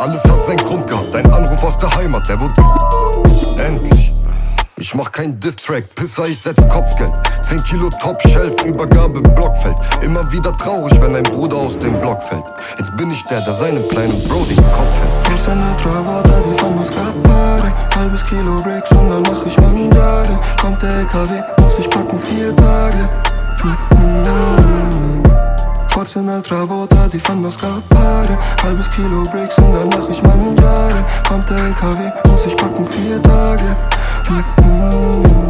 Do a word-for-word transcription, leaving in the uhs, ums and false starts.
Alles hat seinen Grund gehabt, ein Anruf aus der Heimat, der wurde endlich. Ich mach kein Diss-Track, Pisser, ich setz Kopfgeld. zehn Kilo Top-Shelf, Übergabe Blockfeld. Immer wieder traurig, wenn ein Bruder aus dem Block fällt. Jetzt bin ich der, der seinem kleinen Bro den Kopf hält. Forse un'altra volta ti fanno scappare. Halbes Kilo Breaks und dann mach ich Mangiare. Kommt der L K W, muss ich packen vier Tage. Mm-hmm. Forse un'altra volta ti fanno scappare. Halbes Kilo Breaks und dann mach ich Mangiare. Kommt der L K W, muss ich packen vier Tage. Mm-hmm.